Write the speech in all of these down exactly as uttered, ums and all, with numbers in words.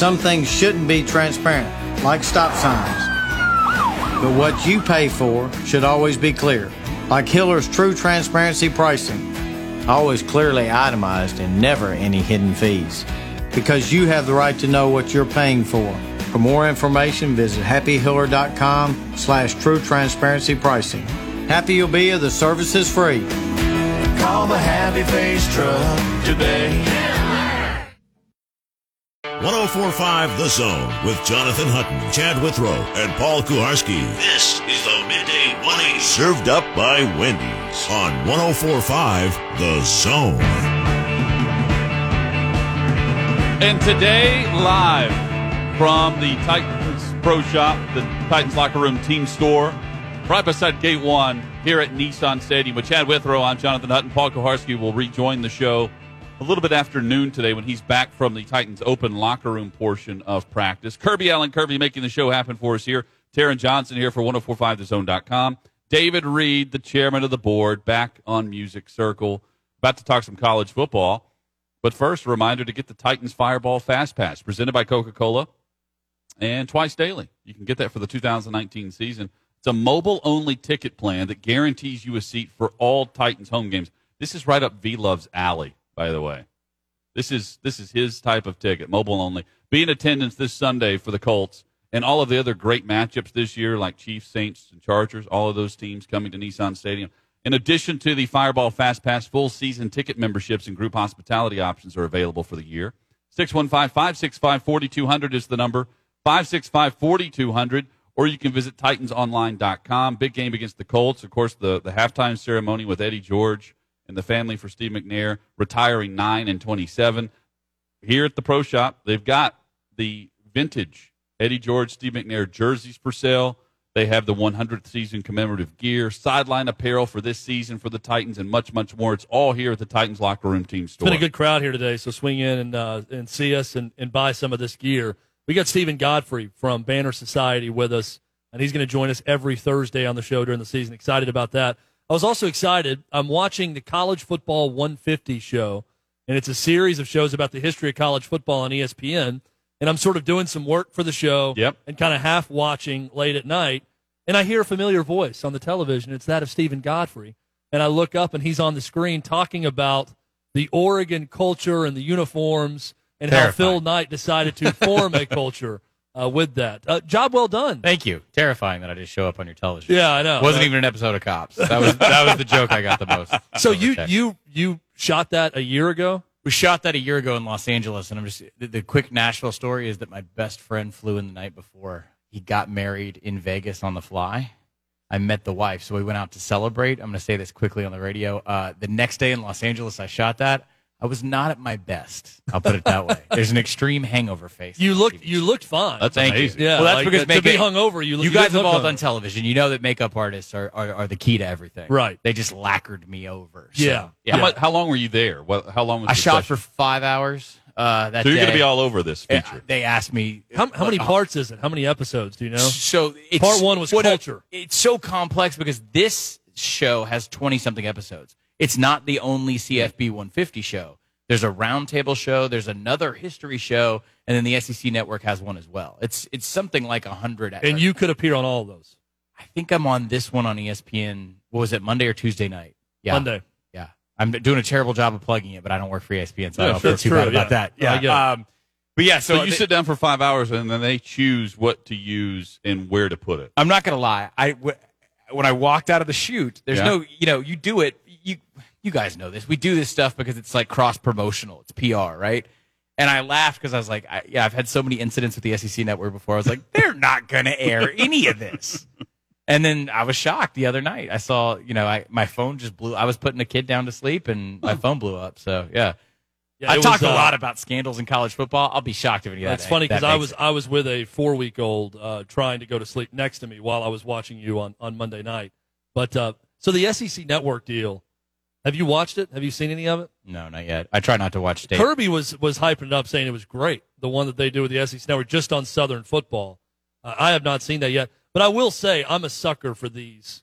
some things shouldn't be transparent, like stop signs. But what you pay for should always be clear, like Hiller's True Transparency Pricing. Always clearly itemized and never any hidden fees. Because you have the right to know what you're paying for. For more information, visit happyhiller.com slash true transparency pricing. Happy you'll be, the service is free. Call the Happy Face Truck today. one oh four point five The Zone with Jonathan Hutton, Chad Withrow, and Paul Kuharski. This is the Midday one eighty, served up by Wendy's on one oh four point five The Zone. And today, live from the Titans Pro Shop, the Titans Locker Room Team Store, right beside Gate one here at Nissan Stadium. With Chad Withrow, I'm Jonathan Hutton. Paul Kuharski will rejoin the show a little bit after noon today when he's back from the Titans open locker room portion of practice. Kirby Allen Kirby making the show happen for us here. Taryn Johnson here for ten forty-five the zone dot com. David Reed, the chairman of the board, back on Music Circle. About to talk some college football. But first, a reminder to get the Titans Fireball Fast Pass, presented by Coca-Cola, and twice daily. You can get that for the two thousand nineteen season. It's a mobile-only ticket plan that guarantees you a seat for all Titans home games. This is right up V-Love's alley, by the way. This is this is his type of ticket, mobile only. Be in attendance this Sunday for the Colts and all of the other great matchups this year, like Chiefs, Saints, and Chargers, all of those teams coming to Nissan Stadium. In addition to the Fireball Fast Pass, full season ticket memberships and group hospitality options are available for the year. six one five, five six five, four two zero zero is the number, five six five, four two zero zero, or you can visit titans online dot com. Big game against the Colts. Of course, the, the halftime ceremony with Eddie George and the family for Steve McNair, retiring nine and twenty-seven. Here at the Pro Shop, they've got the vintage Eddie George, Steve McNair jerseys for sale. They have the one hundredth season commemorative gear, sideline apparel for this season for the Titans, and much, much more. It's all here at the Titans Locker Room Team Store. It's been a good crowd here today, so swing in and uh, and see us and, and buy some of this gear. We got Stephen Godfrey from Banner Society with us, and he's going to join us every Thursday on the show during the season. Excited about that. I was also excited. I'm watching the College Football one fifty show, and it's a series of shows about the history of college football on E S P N, and I'm sort of doing some work for the show yep. and kind of half watching late at night, and I hear a familiar voice on the television. It's that of Stephen Godfrey, and I look up, and he's on the screen talking about the Oregon culture and the uniforms and Terrifying. how Phil Knight decided to form a culture uh, with that. Uh, job well done. Thank you. Terrifying that I just show up on your television. Yeah, I know. Wasn't uh, even an episode of Cops. That was that was the joke I got the most. So you you you shot that a year ago? We shot that a year ago in Los Angeles, and I'm just the, the quick Nashville story is that my best friend flew in the night before. He got married in Vegas on the fly. I met the wife, so we went out to celebrate. I'm going to say this quickly on the radio. Uh, the next day in Los Angeles, I shot that. I was not at my best. I'll put it that way. There's an extreme hangover face. You looked you looked fine. That's Thank amazing. yeah, well, that's like, because to makeup, be hungover. You, you, you guys didn't have all look done hungover. television. You know that makeup artists are, are, are the key to everything. Right. They just lacquered me over. So, Yeah. yeah. How, much, how long were you there? What, how long was I the shot session? for five hours. Uh, that So you're day. going to be all over this Yeah, feature. they asked me How, how many uh, parts is it? How many episodes? Do you know? So it's, Part one was what a- culture. it's so complex because this show has twenty something episodes. It's not the only C F B one fifty show. There's a roundtable show. There's another history show, and then the S E C Network has one as well. It's it's something like a hundred. And you could appear on all of those. I think I'm on this one on E S P N. What was it, Monday or Tuesday night? Yeah, Monday. Yeah, I'm doing a terrible job of plugging it, but I don't work for E S P N, so Yeah, I don't sure, feel too true, bad about yeah. that. I get it. Um, but yeah, so, So you th- sit down for five hours, and then they choose what to use and where to put it. I'm not gonna lie. I w- when I walked out of the shoot, there's Yeah. no, you know, you do it. You you guys know this. We do this stuff because it's like cross promotional. It's P R, right? And I laughed because I was like, I, yeah, I've had so many incidents with the S E C Network before. I was like, they're not gonna air any of this. And then I was shocked the other night. I saw, you know, I my phone just blew. I was putting a kid down to sleep, and my phone blew up. So yeah. Yeah, I it talked was, a uh, lot about scandals in college football. I'll be shocked if any of that. That's funny that because I makes was it. I was with a four week old uh, trying to go to sleep next to me while I was watching you on, on Monday night. But uh, so the S E C Network deal. Have you watched it? Have you seen any of it? No, not yet. I try not to watch state. Kirby was was hyping it up, saying it was great. The one that they do with the S E C Network just on Southern football. Uh, I have not seen that yet, but I will say I'm a sucker for these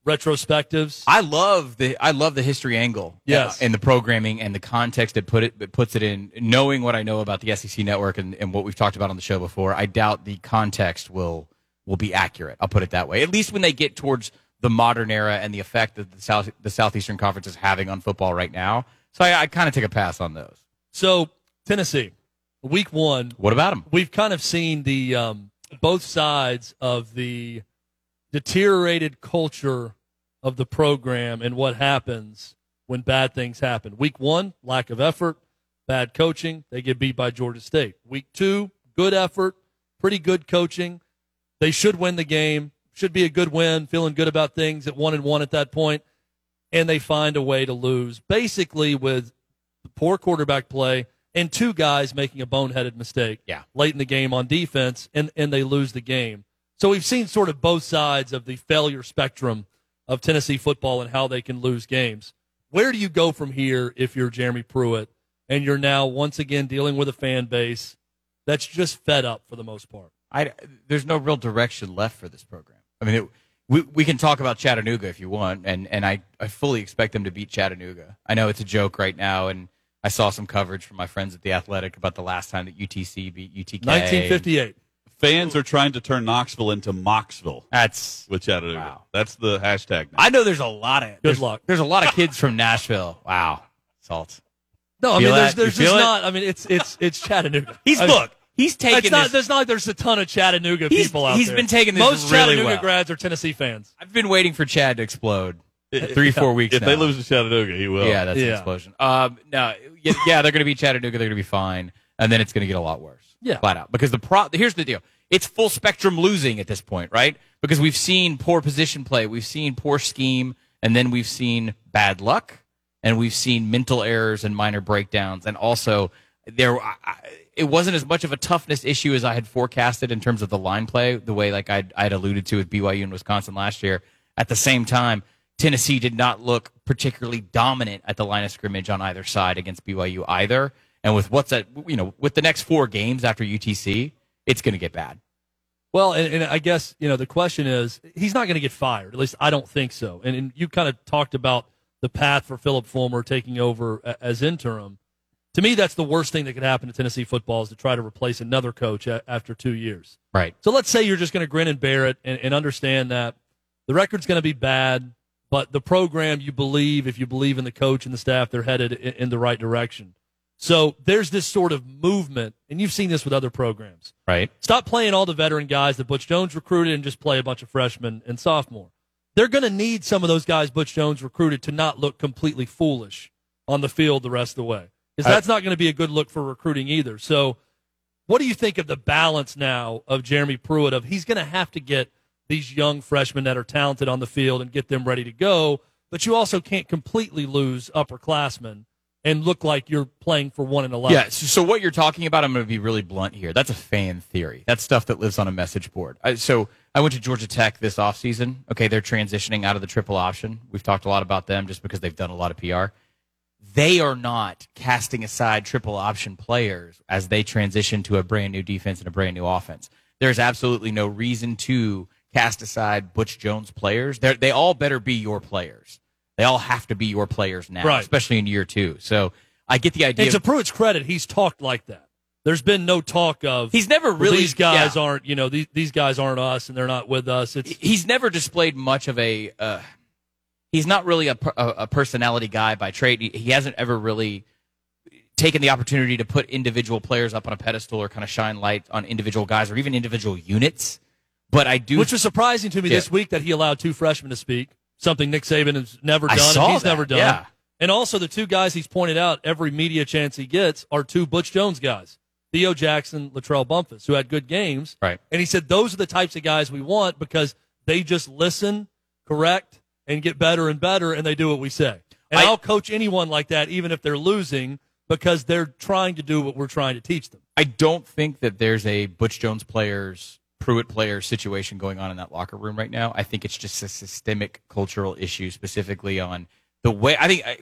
retrospectives. I love the I love the history angle. Yes. uh, and the programming and the context that put it that puts it in. Knowing what I know about the S E C network and, and what we've talked about on the show before, I doubt the context will will be accurate. I'll put it that way. At least when they get towards the modern era and the effect that the South the Southeastern Conference is having on football right now. So I, I kind of take a pass on those. So Tennessee, week one. What about them? We've kind of seen the um, both sides of the deteriorated culture of the program and what happens when bad things happen. Week one, lack of effort, bad coaching. They get beat by Georgia State. Week two, good effort, pretty good coaching. They should win the game. Should be a good win, feeling good about things at one and one at that point, and they find a way to lose, basically with poor quarterback play and two guys making a boneheaded mistake yeah. late in the game on defense, and, and they lose the game. So we've seen sort of both sides of the failure spectrum of Tennessee football and how they can lose games. Where do you go from here if you're Jeremy Pruitt and you're now once again dealing with a fan base that's just fed up for the most part? I, there's no real direction left for this program. I mean, it, we we can talk about Chattanooga if you want, and, and I, I fully expect them to beat Chattanooga. I know it's a joke right now, and I saw some coverage from my friends at The Athletic about the last time that U T C beat U T K. nineteen fifty-eight. Fans are trying to turn Knoxville into Moxville. That's with Chattanooga. Wow. That's the hashtag now. I know there's a lot of Good there's, luck. There's a lot of kids from Nashville. Wow, Salt. No, I Feel mean there's that? You there's feel just it? not. I mean it's it's it's Chattanooga. He's I mean, look. He's taking It's not. this. There's not. like There's a ton of Chattanooga He's- people out he's there. been taking this Most really Chattanooga well. grads are Tennessee fans. I've been waiting for Chad to explode. Three, four weeks. If now. they lose to Chattanooga, he will. yeah, that's an Yeah. explosion. Um, no, yeah, yeah, they're going to be Chattanooga. They're going to be fine, and then it's going to get a lot worse. Yeah. flat out. Because the pro. Here's the deal. It's full spectrum losing at this point, right? Because we've seen poor position play, we've seen poor scheme, and then we've seen bad luck, and we've seen mental errors and minor breakdowns, and also there. I, it wasn't as much of a toughness issue as I had forecasted in terms of the line play, the way like I'd, I'd alluded to with B Y U and Wisconsin last year. At the same time, Tennessee did not look particularly dominant at the line of scrimmage on either side against B Y U either. And with what's that, you know, with the next four games after U T C, it's going to get bad. Well, and, and I guess, you know, the question is, he's not going to get fired. At least I don't think so. And, and you kind of talked about the path for Philip Fulmer taking over a, as interim. To me, that's the worst thing that could happen to Tennessee football is to try to replace another coach a, after two years. Right. So let's say you're just going to grin and bear it and, and understand that the record's going to be bad, but the program, you believe, if you believe in the coach and the staff, they're headed in, in the right direction. So there's this sort of movement, and you've seen this with other programs. Right. Stop playing all the veteran guys that Butch Jones recruited and just play a bunch of freshmen and sophomore. They're going to need some of those guys Butch Jones recruited to not look completely foolish on the field the rest of the way. Because that's not going to be a good look for recruiting either. So what do you think of the balance now of Jeremy Pruitt of he's going to have to get these young freshmen that are talented on the field and get them ready to go, but you also can't completely lose upperclassmen and look like you're playing for one and eleven. Yeah, so, so what you're talking about, I'm going to be really blunt here. That's a fan theory. That's stuff that lives on a message board. I, so I went to Georgia Tech this offseason. Okay, they're transitioning out of the triple option. We've talked a lot about them just because they've done a lot of P R. They are not casting aside triple option players as they transition to a brand new defense and a brand new offense. There's absolutely no reason to cast aside Butch Jones players. They're, they all better be your players. They all have to be your players now, Right. especially in year two. So I get the idea. And to of, Pruitt's credit, he's talked like that. There's been no talk of he's never well, really these guys yeah. aren't, you know, these these guys aren't us and they're not with us. It's He's never displayed much of a. Uh, he's not really a, a, a personality guy by trade. He, he hasn't ever really taken the opportunity to put individual players up on a pedestal or kind of shine light on individual guys or even individual units. But I do, which was surprising to me Yeah. this week that he allowed two freshmen to speak, something Nick Saban has never I done saw and he's that, never done. yeah. And also the two guys he's pointed out every media chance he gets are two Butch Jones guys, Theo Jackson, Latrell Bumpus, who had good games. Right. And he said those are the types of guys we want because they just listen, correct, and get better and better, and they do what we say. And I- I'll coach anyone like that, even if they're losing, because they're trying to do what we're trying to teach them. I don't think that there's a Butch Jones players, Pruitt players situation going on in that locker room right now. I think it's just a systemic cultural issue, specifically on the way. I think I,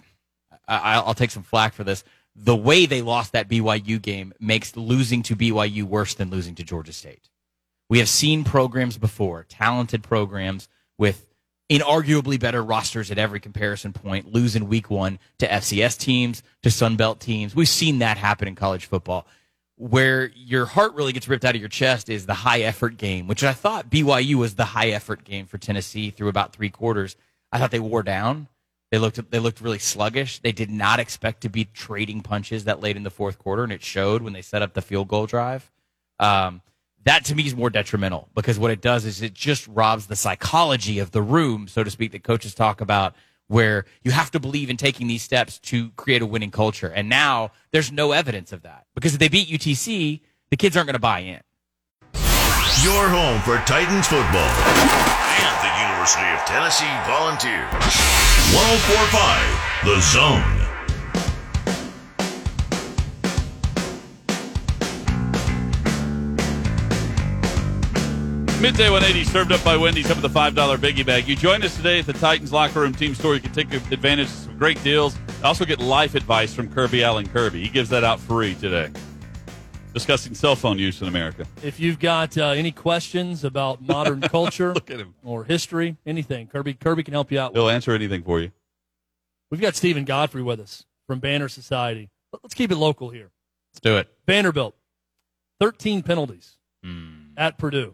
I, I'll take some flack for this. The way they lost that B Y U game makes losing to B Y U worse than losing to Georgia State. We have seen programs before, talented programs with inarguably better rosters at every comparison point, lose in week one to F C S teams, to Sun Belt teams. We've seen that happen in college football. Where your heart really gets ripped out of your chest is the high-effort game, which I thought B Y U was the high-effort game for Tennessee through about three quarters. I thought they wore down. They looked they looked really sluggish. They did not expect to be trading punches that late in the fourth quarter, and it showed when they set up the field goal drive. Um, that, to me, is more detrimental because what it does is it just robs the psychology of the room, so to speak, that coaches talk about, where you have to believe in taking these steps to create a winning culture. And now there's no evidence of that because if they beat U T C, the kids aren't going to buy in. Your home for Titans football and the University of Tennessee Volunteers. one oh four point five The Zone. Midday one eighty served up by Wendy's up at the five dollar Biggie Bag. You join us today at the Titans Locker Room Team Store. You can take advantage of some great deals. Also get life advice from Kirby Allen Kirby. He gives that out free today. Discussing cell phone use in America. If you've got uh, any questions about modern culture Look at him. or history, anything, Kirby Kirby can help you out. He'll answer anything for you. We've got Stephen Godfrey with us from Banner Society. Let's keep it local here. Let's do it. Vanderbilt, thirteen penalties Mm. at Purdue.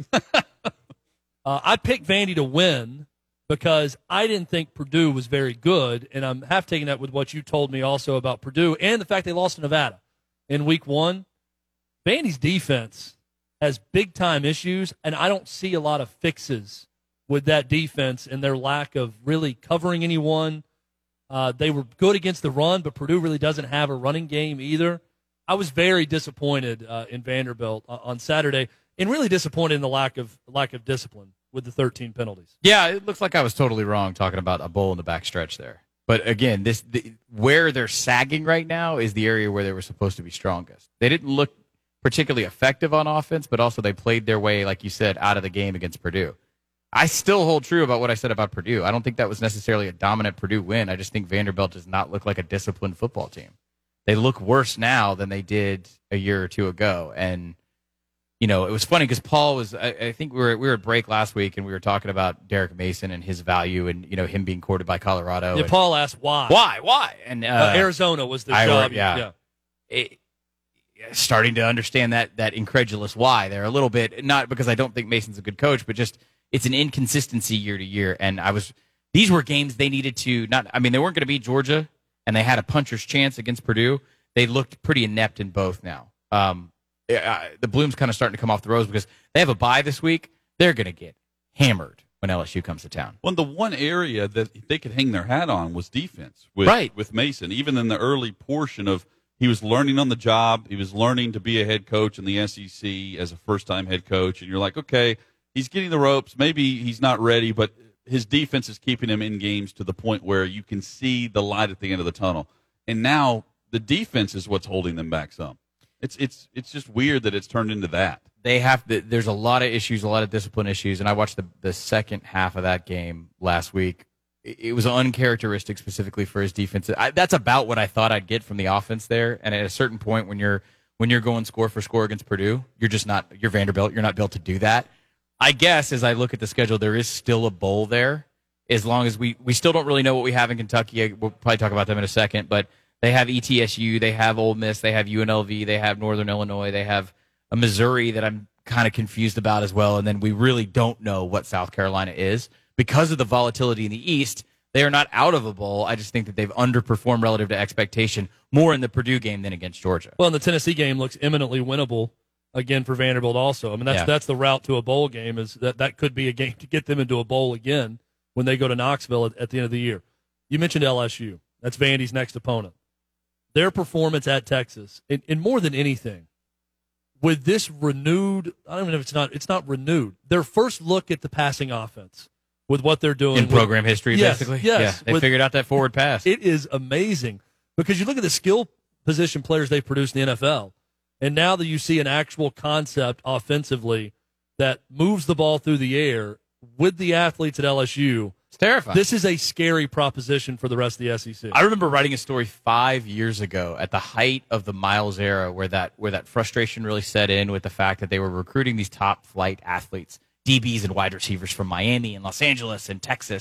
uh, I picked Vandy to win because I didn't think Purdue was very good, and I'm half taking that with what you told me also about Purdue and the fact they lost to Nevada in week one. Vandy's defense has big-time issues, and I don't see a lot of fixes with that defense and their lack of really covering anyone. Uh, they were good against the run, but Purdue really doesn't have a running game either. I was very disappointed uh, in Vanderbilt uh, on Saturday, and really disappointed in the lack of lack of discipline with the thirteen penalties. Yeah, it looks like I was totally wrong talking about a bowl in the backstretch there. But again, this the, where they're sagging right now is the area where they were supposed to be strongest. They didn't look particularly effective on offense, but also they played their way, like you said, out of the game against Purdue. I still hold true about what I said about Purdue. I don't think that was necessarily a dominant Purdue win. I just think Vanderbilt does not look like a disciplined football team. They look worse now than they did a year or two ago. And, you know, it was funny because Paul was, I, I think we were, we were at break last week and we were talking about Derek Mason and his value and, you know, him being courted by Colorado. Yeah, and, Paul asked why. Why? Why? And uh, Uh, Arizona was the I- job. yeah. yeah. it, starting to understand that that incredulous why there a little bit, not because I don't think Mason's a good coach, but just it's an inconsistency year to year. And I was these were games they needed to not. I mean, they weren't going to beat Georgia, and they had a puncher's chance against Purdue. They looked pretty inept in both now. Um, uh, the bloom's kind of starting to come off the rose because they have a bye this week. They're going to get hammered when L S U comes to town. Well, the one area that they could hang their hat on was defense with, Right. with Mason. Even in the early portion of he was learning on the job, he was learning to be a head coach in the S E C as a first-time head coach, and you're like, okay, he's getting the ropes. Maybe he's not ready, but his defense is keeping him in games to the point where you can see the light at the end of the tunnel. And now the defense is what's holding them back some. It's it's it's just weird that it's turned into that. They have to, there's a lot of issues, a lot of discipline issues, and I watched the the second half of that game last week. It, it was uncharacteristic specifically for his defense. I, that's about what I thought I'd get from the offense there. And at a certain point, when you're when you're going score for score against Purdue, you're just not you're Vanderbilt. You're not built to do that. I guess as I look at the schedule, there is still a bowl there. As long as we we still don't really know what we have in Kentucky. We'll probably talk about them in a second, but they have E T S U, they have Ole Miss, they have U N L V, they have Northern Illinois, they have a Missouri that I'm kind of confused about as well. And then we really don't know what South Carolina is. Because of the volatility in the East, they are not out of a bowl. I just think that they've underperformed relative to expectation more in the Purdue game than against Georgia. Well, and the Tennessee game looks eminently winnable again for Vanderbilt also. I mean, that's Yeah. that's the route to a bowl game, is that that could be a game to get them into a bowl again when they go to Knoxville at, at the end of the year. You mentioned L S U. That's Vandy's next opponent. Their performance at Texas, and, and more than anything, with this renewed, I don't even know if it's not, it's not renewed, their first look at the passing offense with what they're doing. In with- program history, Yes, basically? yes. Yeah, they With- figured out that forward pass. It is amazing because you look at the skill position players they've produced in the N F L, and now that you see an actual concept offensively that moves the ball through the air with the athletes at L S U, It's terrifying. this is a scary proposition for the rest of the S E C. I remember writing a story five years ago at the height of the Miles era, where that where that frustration really set in with the fact that they were recruiting these top flight athletes, D Bs and wide receivers from Miami and Los Angeles and Texas,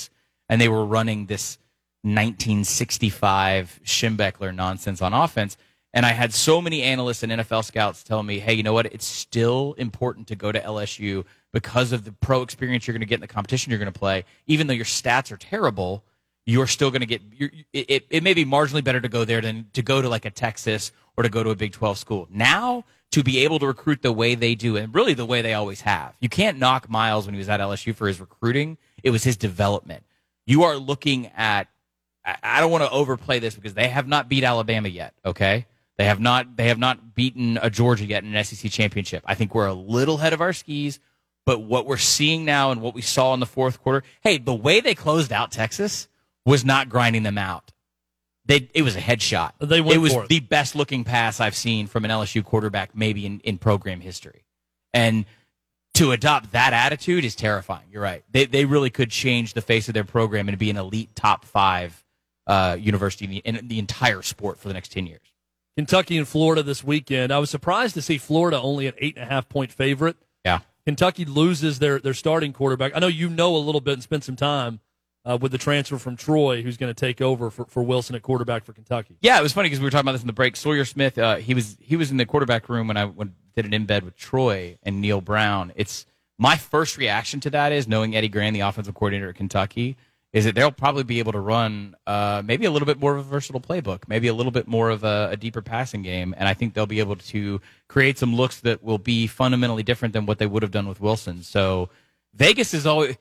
and they were running this nineteen sixty-five Schembechler nonsense on offense. And I had so many analysts and N F L scouts tell me, hey, you know what? It's still important to go to L S U because of the pro experience you're going to get in the competition you're going to play. Even though your stats are terrible, you're still going to get you're, it, it, it may be marginally better to go there than to go to like a Texas or to go to a Big twelve school. Now, to be able to recruit the way they do, and really the way they always have. You can't knock Miles when he was at L S U for his recruiting. It was his development. You are looking at, I don't want to overplay this because they have not beat Alabama yet, okay? They have not they have not beaten a Georgia yet in an S E C championship. I think we're a little ahead of our skis, but what we're seeing now and what we saw in the fourth quarter, hey, the way they closed out Texas was not grinding them out. They, it was a headshot. They went it was for it. the best looking pass I've seen from an L S U quarterback maybe in, in program history. And to adopt that attitude is terrifying. You're right. They they really could change the face of their program and be an elite top five uh, university in the, in the entire sport for the next ten years. Kentucky and Florida this weekend. I was surprised to see Florida only an eight and a half point favorite. Yeah. Kentucky loses their, their starting quarterback. I know you know a little bit and spent some time uh, with the transfer from Troy, who's going to take over for, for Wilson at quarterback for Kentucky. Yeah, it was funny because we were talking about this in the break. Sawyer Smith, uh, he was he was in the quarterback room when I when, did an embed with Troy and Neil Brown. It's my first reaction to that is knowing Eddie Gran, the offensive coordinator at Kentucky, is that they'll probably be able to run uh, maybe a little bit more of a versatile playbook, maybe a little bit more of a, a deeper passing game, and I think they'll be able to create some looks that will be fundamentally different than what they would have done with Wilson. So Vegas is always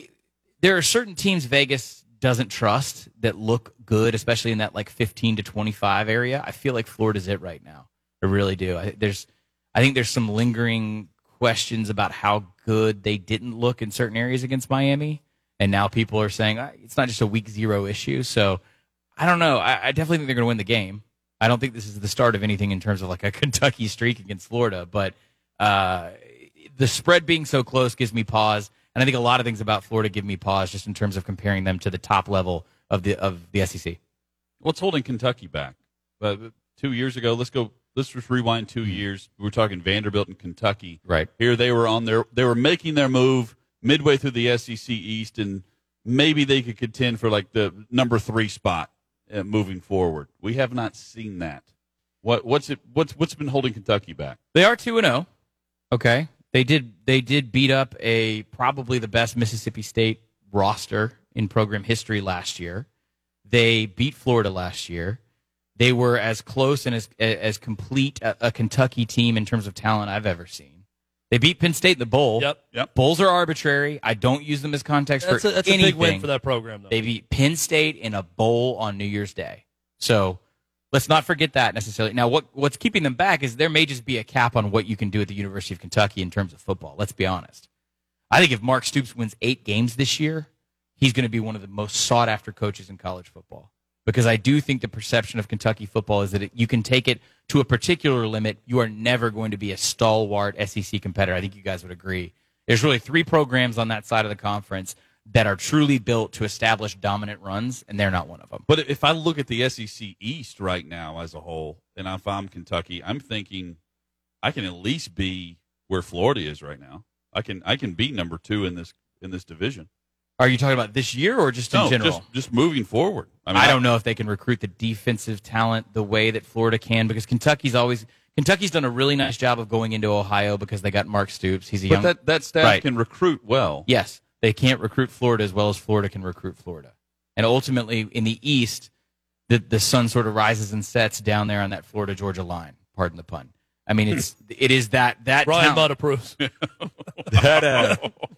– there are certain teams Vegas doesn't trust that look good, especially in that like fifteen to twenty-five area. I feel like Florida's it right now. I really do. I, there's, I think there's some lingering questions about how good they didn't look in certain areas against Miami. And now people are saying it's not just a week zero issue. So I don't know. I, I definitely think they're going to win the game. I don't think this is the start of anything in terms of like a Kentucky streak against Florida. But uh, the spread being so close gives me pause. And I think a lot of things about Florida give me pause just in terms of comparing them to the top level of the of the S E C. What's holding Kentucky back? Uh, two years ago, let's go. Let's just rewind two years. We were talking Vanderbilt and Kentucky. Right. Here they were on their. They were making their move midway through the S E C East, and maybe they could contend for like the number three spot uh, moving forward. We have not seen that. What what's it? What's what's been holding Kentucky back? They are two and zero. Okay, they did they did beat up a probably the best Mississippi State roster in program history last year. They beat Florida last year. They were as close and as as complete a, a Kentucky team in terms of talent I've ever seen. They beat Penn State in the bowl. Yep. Yep. Bowls are arbitrary. I don't use them as context That's, for a, that's anything. a big win for that program, though. They beat Penn State in a bowl on New Year's Day. So let's not forget that necessarily. Now, what what's keeping them back is there may just be a cap on what you can do at the University of Kentucky in terms of football. Let's be honest. I think if Mark Stoops wins eight games this year, he's going to be one of the most sought-after coaches in college football. Because I do think the perception of Kentucky football is that it, you can take it to a particular limit. You are never going to be a stalwart S E C competitor. I think you guys would agree. There's really three programs on that side of the conference that are truly built to establish dominant runs, and they're not one of them. But if I look at the S E C East right now as a whole, and if I'm Kentucky, I'm thinking I can at least be where Florida is right now. I can I can be number two in this in this division. Are you talking about this year or just in no, general? Just, just moving forward. I, mean, I don't know if they can recruit the defensive talent the way that Florida can, because Kentucky's always Kentucky's done a really nice job of going into Ohio because they got Mark Stoops. He's a But young that, that staff Right. can recruit well. Yes, they can't recruit Florida as well as Florida can recruit Florida. And ultimately, in the East, the the sun sort of rises and sets down there on that Florida Georgia line. Pardon the pun. I mean, it's it is that that Ryan talent- Budd approves. that, uh,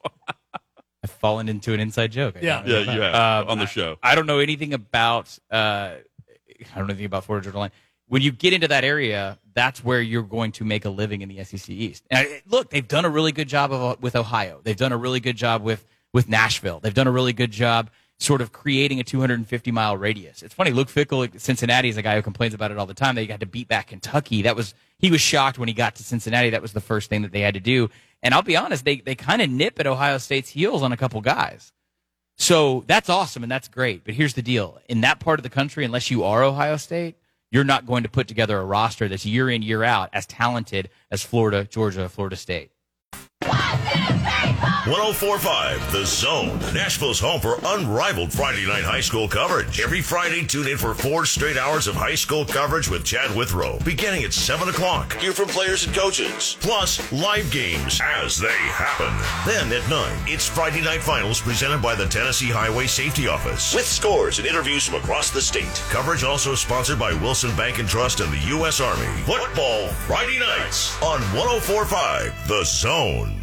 I've fallen into an inside joke. I Yeah. don't Yeah, know. you have Um, on the show. I don't know anything about. Uh, I don't know anything about Florida Georgia line. When you get into that area, that's where you're going to make a living in the S E C East. And I, look, they've done a really good job of, with Ohio. They've done a really good job with with Nashville. They've done a really good job sort of creating a two hundred fifty mile radius. It's funny. Luke Fickell at Cincinnati is a guy who complains about it all the time. They had to beat back Kentucky. That was he was shocked when he got to Cincinnati. That was the first thing that they had to do. And I'll be honest, they they kind of nip at Ohio State's heels on a couple guys. So that's awesome and that's great. But here's the deal. In that part of the country, unless you are Ohio State, you're not going to put together a roster that's year in, year out as talented as Florida, Georgia, Florida State. Washington faithful! one oh four point five The Zone, Nashville's home for unrivaled Friday night high school coverage. Every Friday, tune in for four straight hours of high school coverage with Chad Withrow, beginning at seven o'clock. Hear from players and coaches, plus live games as they happen. Then at nine, it's Friday Night Finals presented by the Tennessee Highway Safety Office, with scores and interviews from across the state. Coverage also sponsored by Wilson Bank and Trust and the U S Army. Football Friday nights on one oh four point five The Zone.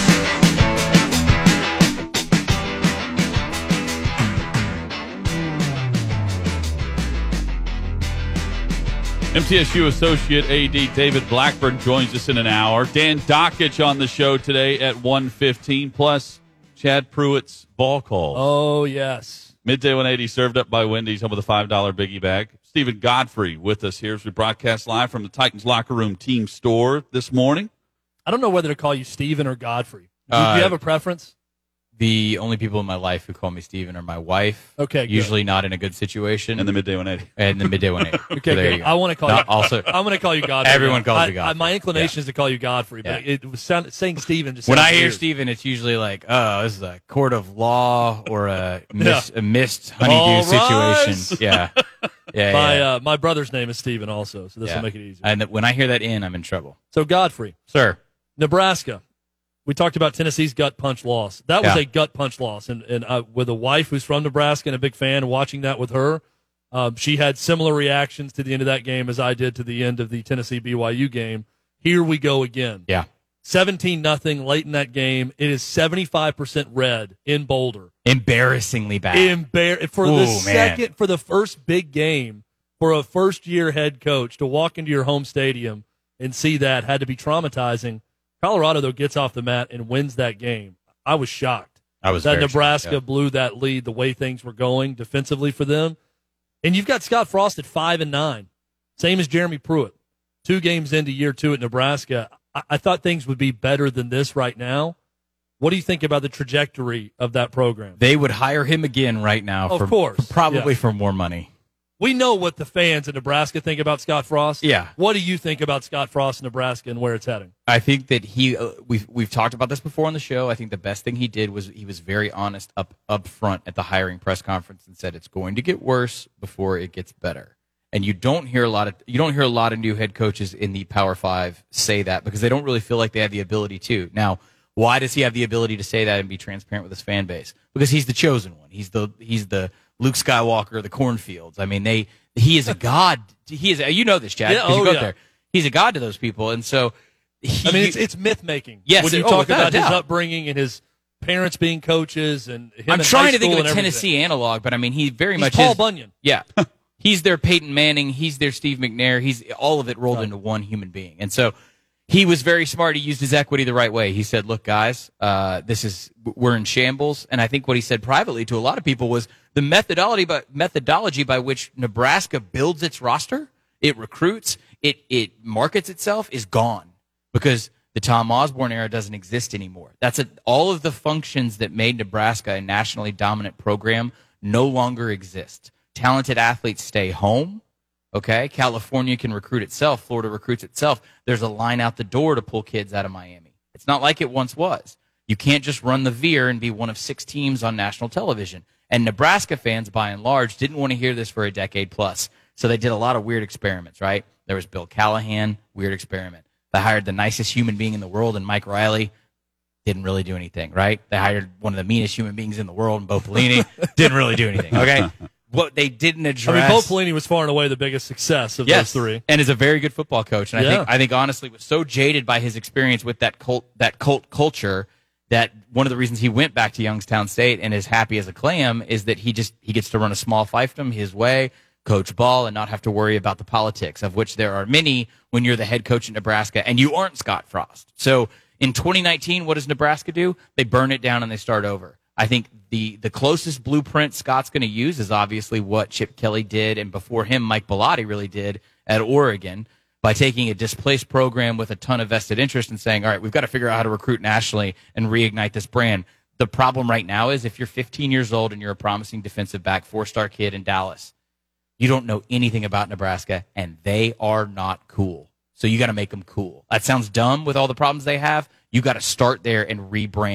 M T S U Associate A D David Blackburn joins us in an hour. Dan Dockich on the show today at one fifteen, plus Chad Pruitt's ball call. Oh, yes. Midday one eighty served up by Wendy's, home of the five dollar biggie bag. Stephen Godfrey with us here as we broadcast live from the Titans Locker Room team store this morning. I don't know whether to call you Stephen or Godfrey. Do, Uh, do you have a preference? The only people in my life who call me Steven are my wife. Okay, good. Usually not in a good situation. And the Midday one eighty. And the midday one eighty. Okay, so there good. you go. I want to call No, you. also, I'm going to call you Godfrey. Everyone calls I, me Godfrey. I, my inclination Yeah. is to call you Godfrey, but Yeah. it was sound, saying Stephen just when sounds I hear weird. Steven, it's usually like, oh, this is a court of law or a, miss, Yeah. a missed honeydew All rise. situation. Yeah. Yeah. My yeah. uh, my brother's name is Stephen also, so this Yeah. will make it easier. And when I hear that in, I'm in trouble. So Godfrey, Sir. Nebraska. We talked about Tennessee's gut punch loss. That was Yeah. a gut punch loss, and and uh, with a wife who's from Nebraska and a big fan, watching that with her, um, she had similar reactions to the end of that game as I did to the end of the Tennessee B Y U game. Here we go again. Yeah. seventeen nothing late in that game. It is seventy-five percent red in Boulder. Embarrassingly bad. Embar- for Ooh, the man. second, for the first big game for a first year head coach to walk into your home stadium and see that had to be traumatizing. Colorado, though, gets off the mat and wins that game. I was shocked I was that very Nebraska shocked, yeah. blew that lead the way things were going defensively for them. And you've got Scott Frost at five and nine, same as Jeremy Pruitt. Two games into year two at Nebraska. I, I thought things would be better than this right now. What do you think about the trajectory of that program? They would hire him again right now. Of for, course. Probably Yeah. for more money. We know what the fans in Nebraska think about Scott Frost. Yeah. What do you think about Scott Frost in Nebraska and where it's heading? I think that he uh, we've we've talked about this before on the show. I think the best thing he did was he was very honest up up front at the hiring press conference and said it's going to get worse before it gets better. And you don't hear a lot of you don't hear a lot of new head coaches in the Power Five say that because they don't really feel like they have the ability to. Now, why does he have the ability to say that and be transparent with his fan base? Because he's the chosen one. He's the he's the Luke Skywalker of the cornfields. I mean, they he is a god. He is. You know this, Chad. Yeah, 'cause you oh, go yeah. there. He's a god to those people, and so. He, I mean, it's, it's myth making. Yes, when you oh, talk without about a his doubt. upbringing and his parents being coaches, and him I'm in trying high to think school of a and Tennessee everything. analog, but I mean, he very He's much Paul is. Bunyan. Yeah, he's their Peyton Manning. He's their Steve McNair. He's all of it rolled into one human being, and so he was very smart. He used his equity the right way. He said, "Look, guys, uh, this is we're in shambles." And I think what he said privately to a lot of people was the methodology, by methodology by which Nebraska builds its roster, it recruits, it it markets itself, is gone because the Tom Osborne era doesn't exist anymore. That's a, all of the functions that made Nebraska a nationally dominant program no longer exist. Talented athletes stay home. Okay, California can recruit itself. Florida recruits itself. There's a line out the door to pull kids out of Miami. It's not like it once was. You can't just run the veer and be one of six teams on national television. And Nebraska fans, by and large, didn't want to hear this for a decade plus. So they did a lot of weird experiments, right? There was Bill Callahan, weird experiment. They hired the nicest human being in the world, and Mike Riley. Didn't really do anything, right? They hired one of the meanest human beings in the world, and Bo Pelini. Didn't really do anything, okay? What they didn't I address. mean, Bo Pelini was far and away the biggest success of Yes, those three. and is a very good football coach. And I Yeah. think I think honestly was so jaded by his experience with that cult that cult culture that one of the reasons he went back to Youngstown State and is happy as a clam is that he just he gets to run a small fiefdom his way, coach ball, and not have to worry about the politics, of which there are many when you're the head coach at Nebraska and you aren't Scott Frost. So in twenty nineteen, what does Nebraska do? They burn it down and they start over. I think the, the closest blueprint Scott's going to use is obviously what Chip Kelly did, and before him, Mike Bellotti really did at Oregon, by taking a displaced program with a ton of vested interest and saying, all right, we've got to figure out how to recruit nationally and reignite this brand. The problem right now is if you're fifteen years old and you're a promising defensive back, four-star kid in Dallas, you don't know anything about Nebraska, and they are not cool. So you got to make them cool. That sounds dumb with all the problems they have. You got to start there and rebrand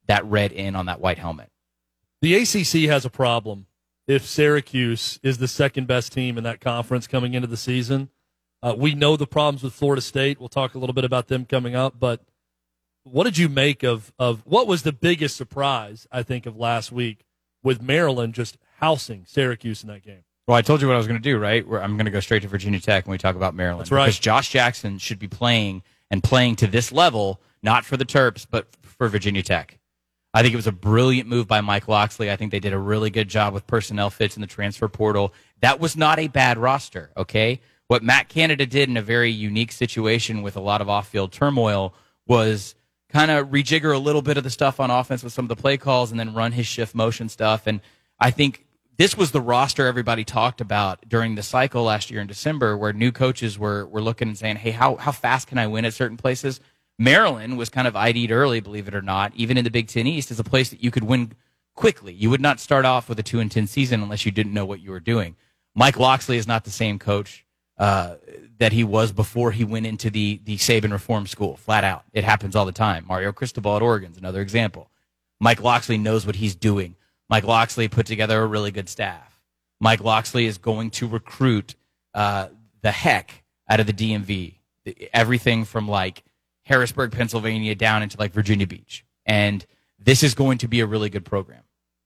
that red in on that white helmet. The A C C has a problem if Syracuse is the second best team in that conference coming into the season. Uh, we know the problems with Florida State. We'll talk a little bit about them coming up. But what did you make of, of what was the biggest surprise, I think, of last week with Maryland just housing Syracuse in that game? Well, I told you what I was going to do, right? Where I'm going to go straight to Virginia Tech when we talk about Maryland. That's right. Because Josh Jackson should be playing and playing to this level, not for the Terps, but for Virginia Tech. I think it was a brilliant move by Mike Locksley. I think they did a really good job with personnel fits in the transfer portal. That was not a bad roster, okay? What Matt Canada did in a very unique situation with a lot of off-field turmoil was kind of rejigger a little bit of the stuff on offense with some of the play calls and then run his shift motion stuff. And I think this was the roster everybody talked about during the cycle last year in December, where new coaches were were looking and saying, hey, how, how fast can I win at certain places? Maryland was kind of I D'd early, believe it or not, even in the Big Ten East, as a place that you could win quickly. You would not start off with a two and ten season unless you didn't know what you were doing. Mike Locksley is not the same coach uh, that he was before he went into the, the Saban Reform School, flat out. It happens all the time. Mario Cristobal at Oregon is another example. Mike Locksley knows what he's doing. Mike Locksley put together a really good staff. Mike Locksley is going to recruit uh, the heck out of the D M V. Everything from like Harrisburg, Pennsylvania, down into like Virginia Beach. And this is going to be a really good program.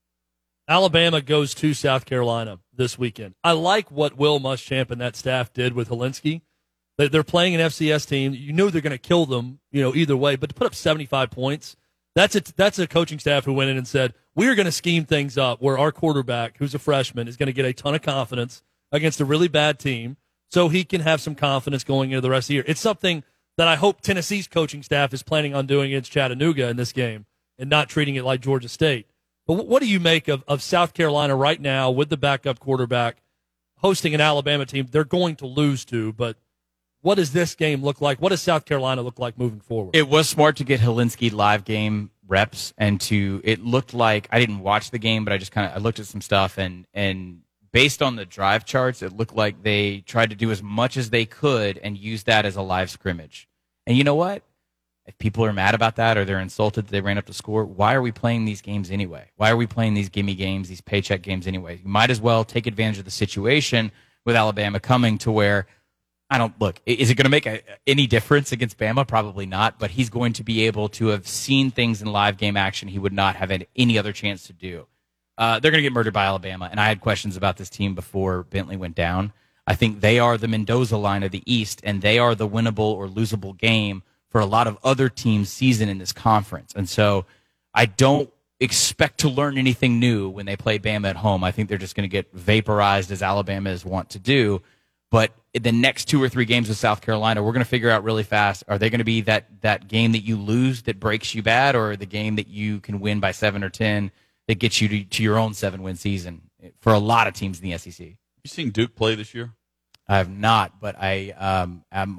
Alabama goes to South Carolina this weekend. I like what Will Muschamp and that staff did with Helinski. They're playing an F C S team. You know they're going to kill them, you know, either way. But to put up seventy-five points, that's a, that's a coaching staff who went in and said, we're going to scheme things up where our quarterback, who's a freshman, is going to get a ton of confidence against a really bad team so he can have some confidence going into the rest of the year. It's something that I hope Tennessee's coaching staff is planning on doing against Chattanooga in this game and not treating it like Georgia State. But what do you make of, of South Carolina right now with the backup quarterback hosting an Alabama team they're going to lose to, but what does this game look like? What does South Carolina look like moving forward? It was smart to get Helinski live game reps, and to it looked like I didn't watch the game, but I just kind of I looked at some stuff, and and based on the drive charts, it looked like they tried to do as much as they could and use that as a live scrimmage. And you know what? If people are mad about that or they're insulted that they ran up the score, why are we playing these games anyway? Why are we playing these gimme games, these paycheck games anyway? You might as well take advantage of the situation with Alabama coming to where, I don't, look, is it going to make a, any difference against Bama? Probably not, but he's going to be able to have seen things in live game action he would not have had any other chance to do. Uh, they're going to get murdered by Alabama, and I had questions about this team before Bentley went down. I think they are the Mendoza line of the East, and they are the winnable or losable game for a lot of other teams' season in this conference. And so I don't expect to learn anything new when they play Bama at home. I think they're just going to get vaporized as Alabama is wont to do. But in the next two or three games with South Carolina, we're going to figure out really fast, are they going to be that, that game that you lose that breaks you bad, or the game that you can win by seven or ten that gets you to, to your own seven-win season for a lot of teams in the S E C? You seen Duke play this year? I have not, but I um, am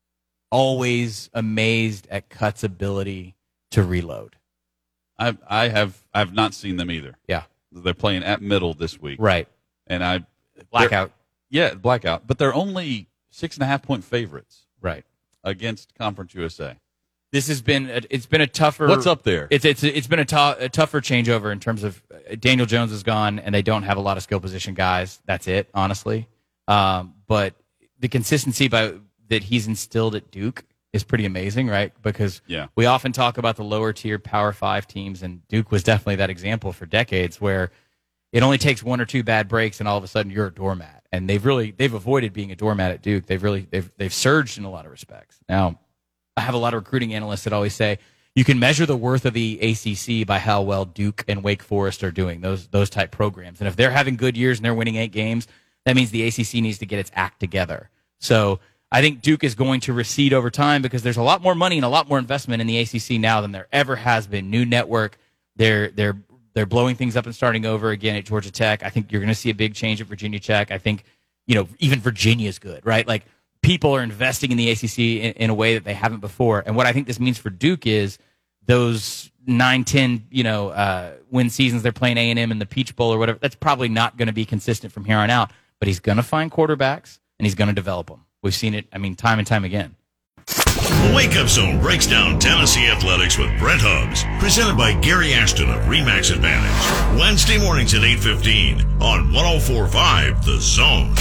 always amazed at Cut's ability to reload. I I have I have not seen them either. Yeah, they're playing at Middle this week, right? And I blackout. Yeah, blackout. But they're only six and a half point favorites, right, against Conference U S A. This has been a, it's been a tougher. What's up there? It's it's it's been a, t- a tougher changeover in terms of uh, Daniel Jones is gone, and they don't have a lot of skill position guys. That's it, honestly. Um, but the consistency by that he's instilled at Duke is pretty amazing, right? Because yeah. we often talk about the lower tier Power Five teams, and Duke was definitely that example for decades, where it only takes one or two bad breaks, and all of a sudden you're a doormat. And they've really they've avoided being a doormat at Duke. They've really they've they've surged in a lot of respects. Now, I have a lot of recruiting analysts that always say you can measure the worth of the A C C by how well Duke and Wake Forest are doing, those those type programs. And if they're having good years and they're winning eight games, that means the A C C needs to get its act together. So I think Duke is going to recede over time because there's a lot more money and a lot more investment in the A C C now than there ever has been. New network, they're they're they're blowing things up and starting over again at Georgia Tech. I think you're going to see a big change at Virginia Tech. I think, you know, even Virginia's good, right? Like, people are investing in the A C C in, in a way that they haven't before. And what I think this means for Duke is those nine, ten, you know, uh, win seasons they're playing A and M in the Peach Bowl or whatever, that's probably not going to be consistent from here on out. But he's going to find quarterbacks, and he's going to develop them. We've seen it, I mean, time and time again. The Wake Up Zone breaks down Tennessee athletics with Brent Hubbs, presented by Gary Ashton of Remax Advantage. Wednesday mornings at eight fifteen on one oh four point five The Zone.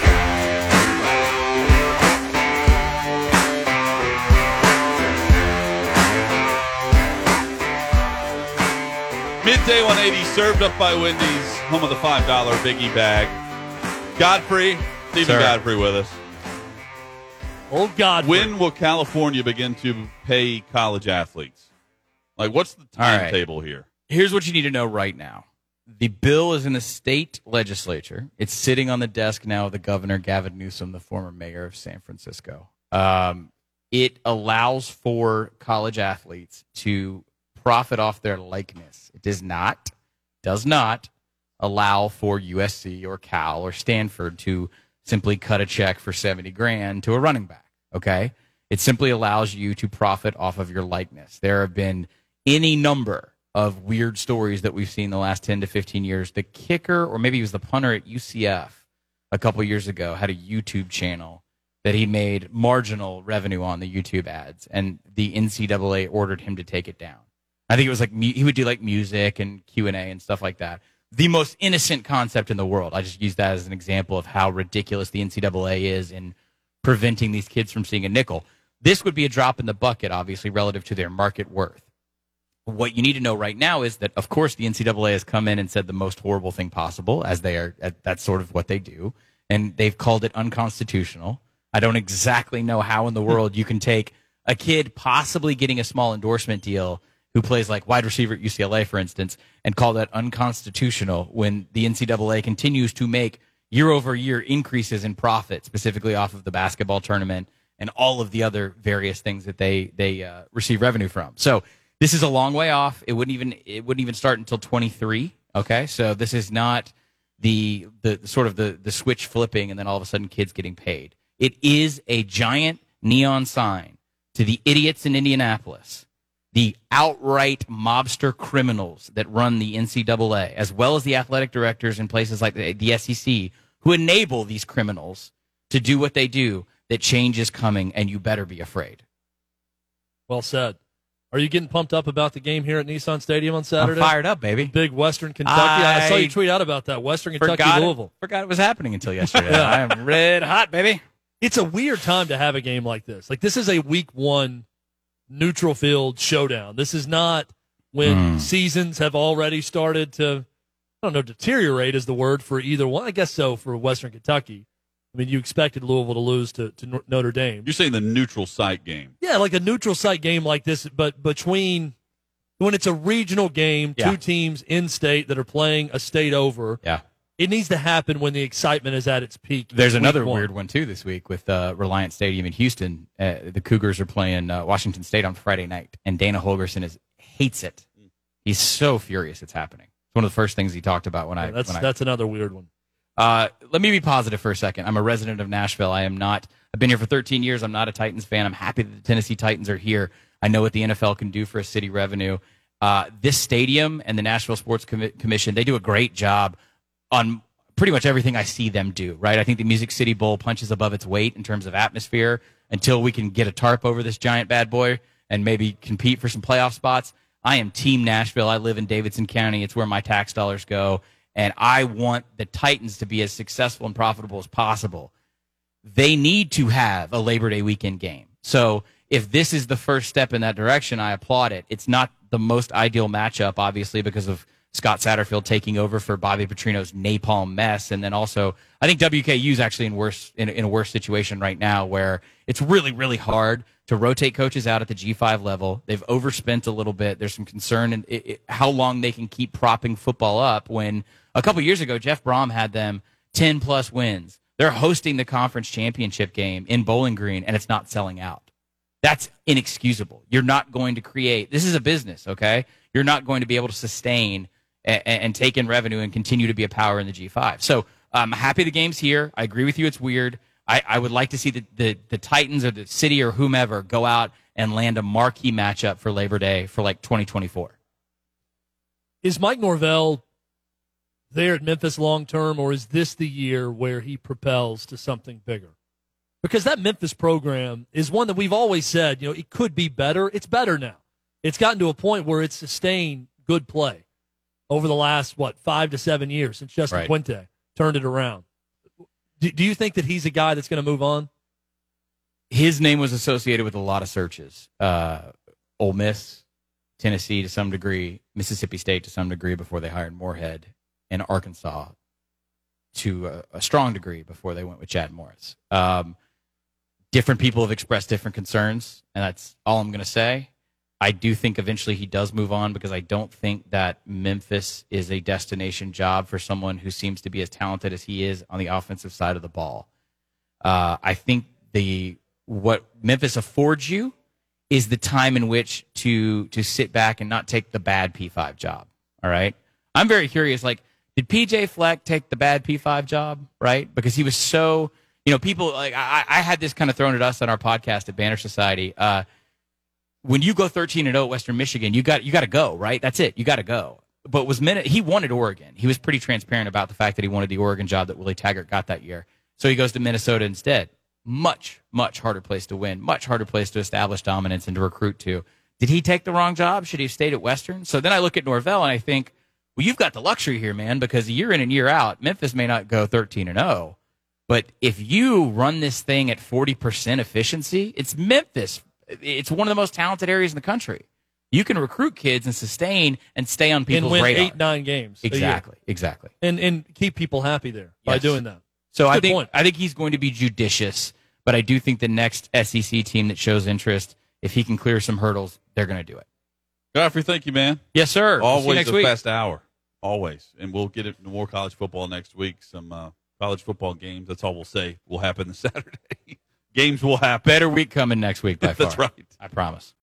Midday one eighty served up by Wendy's, home of the five dollar Biggie Bag. Godfrey, Stephen Sir. Godfrey with us. Old God. When will California begin to pay college athletes? Like, what's the All right. timetable here? Here's what you need to know right now. The bill is in the state legislature. It's sitting on the desk now of the governor, Gavin Newsom, the former mayor of San Francisco. Um, it allows for college athletes to profit off their likeness. It does not, does not allow for U S C or Cal or Stanford to simply cut a check for seventy grand to a running back. Okay. It simply allows you to profit off of your likeness. There have been any number of weird stories that we've seen the last ten to fifteen years. The kicker, or maybe he was the punter at U C F a couple years ago, had a YouTube channel that he made marginal revenue on the YouTube ads, and the N C double A ordered him to take it down. I think it was like mu- he would do like music and Q and A and stuff like that. The most innocent concept in the world. I just use that as an example of how ridiculous the N C double A is in preventing these kids from seeing a nickel. This would be a drop in the bucket, obviously, relative to their market worth. What you need to know right now is that, of course, the N C double A has come in and said the most horrible thing possible, as they are. That's sort of what they do, and they've called it unconstitutional. I don't exactly know how in the world you can take a kid possibly getting a small endorsement deal who plays like wide receiver at U C L A, for instance, and call that unconstitutional when the N C double A continues to make year-over-year increases in profit, specifically off of the basketball tournament and all of the other various things that they they uh, receive revenue from. So this is a long way off. It wouldn't even it wouldn't even start until twenty-three. Okay, so this is not the the sort of the the switch flipping and then all of a sudden kids getting paid. It is a giant neon sign to the idiots in Indianapolis, the outright mobster criminals that run the N C double A, as well as the athletic directors in places like the, the S E C, who enable these criminals to do what they do, that change is coming, and you better be afraid. Well said. Are you getting pumped up about the game here at Nissan Stadium on Saturday? I'm fired up, baby. Big Western Kentucky. I, I saw you tweet out about that. Western Kentucky, forgot Louisville. It, forgot it was happening until yesterday. Yeah. I am red hot, baby. It's a weird time to have a game like this. Like, this is a week one neutral field showdown. This is not when mm. seasons have already started to, I don't know, deteriorate is the word for either one. I guess so for Western Kentucky. I mean, you expected Louisville to lose to, to Notre Dame. You're saying the neutral site game. Yeah, like a neutral site game like this, but between when it's a regional game, yeah. two teams in state that are playing a state over. Yeah. It needs to happen when the excitement is at its peak. There's another one. weird one, too, this week with uh, Reliant Stadium in Houston. Uh, the Cougars are playing uh, Washington State on Friday night, and Dana Holgerson is, hates it. He's so furious it's happening. It's one of the first things he talked about when yeah, I That's when that's I, another weird one. Uh, let me be positive for a second. I'm a resident of Nashville. I am not. I've been here for thirteen years. I'm not a Titans fan. I'm happy that the Tennessee Titans are here. I know what the N F L can do for a city revenue. Uh, this stadium and the Nashville Sports Com- Commission, they do a great job on pretty much everything I see them do, right? I think the Music City Bowl punches above its weight in terms of atmosphere until we can get a tarp over this giant bad boy and maybe compete for some playoff spots. I am Team Nashville. I live in Davidson County. It's where my tax dollars go. And I want the Titans to be as successful and profitable as possible. They need to have a Labor Day weekend game. So if this is the first step in that direction, I applaud it. It's not the most ideal matchup, obviously, because of Scott Satterfield taking over for Bobby Petrino's napalm mess. And then also, I think W K U is actually in worse in, in a worse situation right now where it's really, really hard to rotate coaches out at the G five level. They've overspent a little bit. There's some concern in it, it, how long they can keep propping football up when a couple years ago, Jeff Brom had them ten plus wins. They're hosting the conference championship game in Bowling Green, and it's not selling out. That's inexcusable. You're not going to create – this is a business, okay? You're not going to be able to sustain and, and take in revenue and continue to be a power in the G five. So I'm happy the game's here. I agree with you. It's weird. I, I would like to see the, the, the Titans or the city or whomever go out and land a marquee matchup for Labor Day for like twenty twenty-four. Is Mike Norvell there at Memphis long term, or is this the year where he propels to something bigger? Because that Memphis program is one that we've always said, you know, it could be better. It's better now. It's gotten to a point where it's sustained good play over the last, what, five to seven years since Justin Right. Fuente turned it around. Do, do you think that he's a guy that's going to move on? His name was associated with a lot of searches. Uh, Ole Miss, Tennessee to some degree, Mississippi State to some degree before they hired Moorhead, and Arkansas to a, a strong degree before they went with Chad Morris. Um, different people have expressed different concerns, and that's all I'm going to say. I do think eventually he does move on because I don't think that Memphis is a destination job for someone who seems to be as talented as he is on the offensive side of the ball. Uh, I think the what Memphis affords you is the time in which to to sit back and not take the bad P five job. All right, I'm very curious. Like, did P J Fleck take the bad P five job? Right, because he was so. You know, people like I, I had this kind of thrown at us on our podcast at Banner Society. Uh, when you go thirteen and oh at Western Michigan, you got you got to go, right? That's it. You got to go. But was minute he wanted Oregon. He was pretty transparent about the fact that he wanted the Oregon job that Willie Taggart got that year. So he goes to Minnesota instead. Much, much harder place to win. Much harder place to establish dominance and to recruit to. Did he take the wrong job? Should he have stayed at Western? So then I look at Norvell and I think, well, you've got the luxury here, man, because year in and year out, Memphis may not go thirteen and oh. But if you run this thing at forty percent efficiency, it's Memphis. It's one of the most talented areas in the country. You can recruit kids and sustain and stay on people's and win radar. eight, nine games. a year. Exactly, exactly. And and keep people happy there by Yes. doing that. So I Good think point. I think he's going to be judicious, but I do think the next S E C team that shows interest, if he can clear some hurdles, they're going to do it. Godfrey, thank you, man. Yes, sir. We'll see you Always next the week. best hour. Always. And we'll get into more college football next week. Some uh, college football games. That's all we'll say will happen this Saturday. Games will happen. Better week coming next week by far. That's right. I promise.